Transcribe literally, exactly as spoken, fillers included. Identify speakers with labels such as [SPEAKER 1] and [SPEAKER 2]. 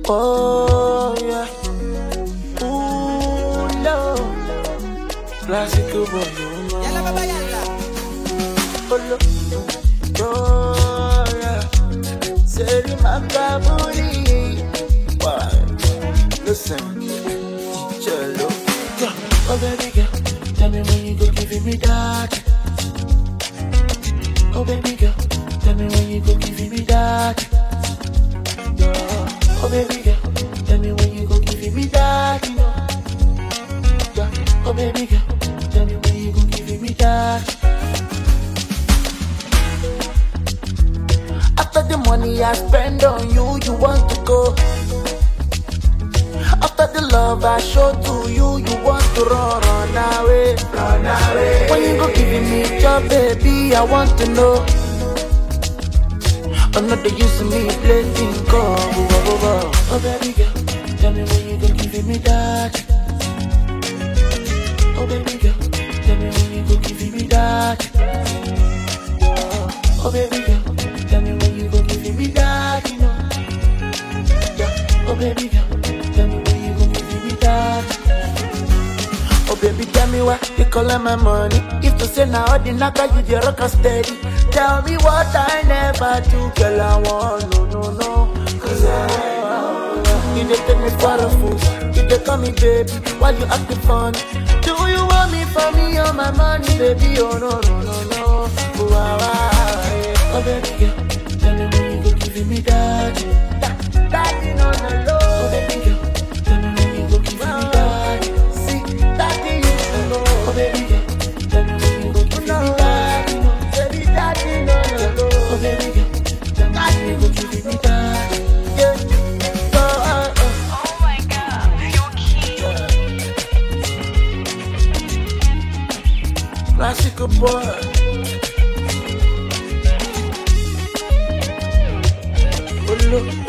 [SPEAKER 1] Oh yeah. Ooh no. Classical boy, you know. Oh look. Oh yeah. Say my booty. Why? Listen. Jello. Oh baby girl, tell me when you go giving me that. Oh baby girl, tell me when you go giving me that. Oh baby girl, tell me when you go giving me that. You know. Yeah. Oh baby girl, tell me when you go giving me that. After the money I spend on you, you want to go. After the love I show to you, you want to run, run away, run away. When you go giving me job, baby, I want to know. I'm not the use of me, playing go. Oh baby girl, tell me when you go giving me that. Oh baby girl, tell me when you go giving me that. Oh baby girl, tell me when you go giving me that. You know. Yeah. Oh baby girl, tell me when you go giving me that. Oh baby, tell me why you calling my money. If to say now the knocker you the rock steady. Tell me what I never do, girl. I want no no no. Cause I you dey take me for a fool. You dey call me baby while you acting funny. Do you want me for me or my money, baby? Oh no no no no. Oh, ah, ah, yeah. Oh baby girl, tell me when you go giving me that. That, that you know no low. Oh baby girl, tell me when you go giving me that. See, that you know. Oh baby girl, tell me when you go giving me that. You know, baby, that you know no low. Oh baby girl, tell me when you go giving me that. Yeah. Oh, uh, uh.
[SPEAKER 2] Oh my god, you're cute.
[SPEAKER 1] Classical boy. Oh look.